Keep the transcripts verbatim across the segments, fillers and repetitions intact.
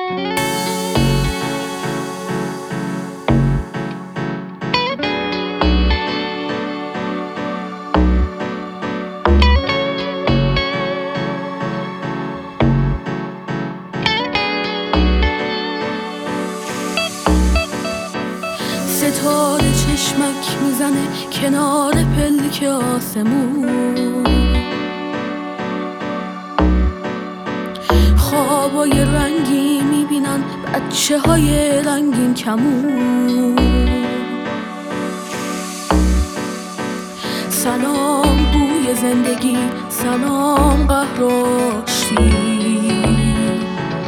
ستاره چشمک میزنه کنار پلک آسمون، خوابای رنگی میبینن بچه های رنگین کمون. سلام بوی زندگی، سلام قهر و آشتی،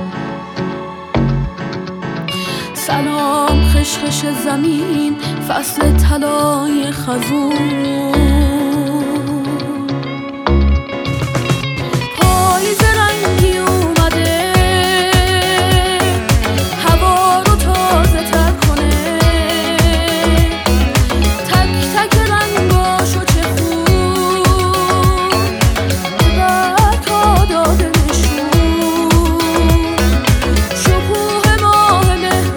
سلام خشخش زمین، فصل طلای خزون. پاییز رنگی اومده هوا رو تازه تر کنه، تک تک رنگاشو چه خوب به برگا داده نشون. شکوه ماه مهر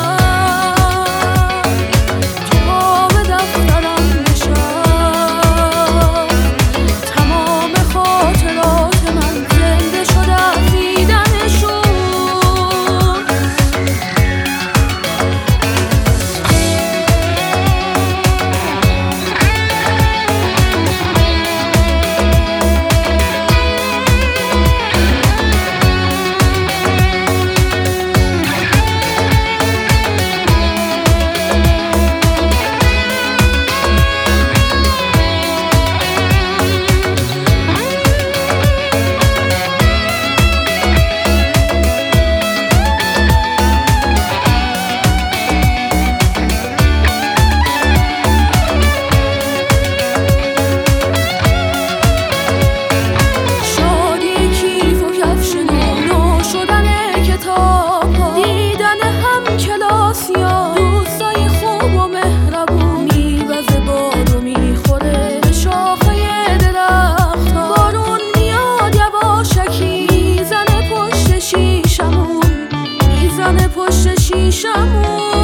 دوستای خوب و مهربون، میوزه بادو میخوره به شاخه درخت ها. بارون میاد یواشکی میزنه پشت شیشمون، میزنه پشت شیشمون.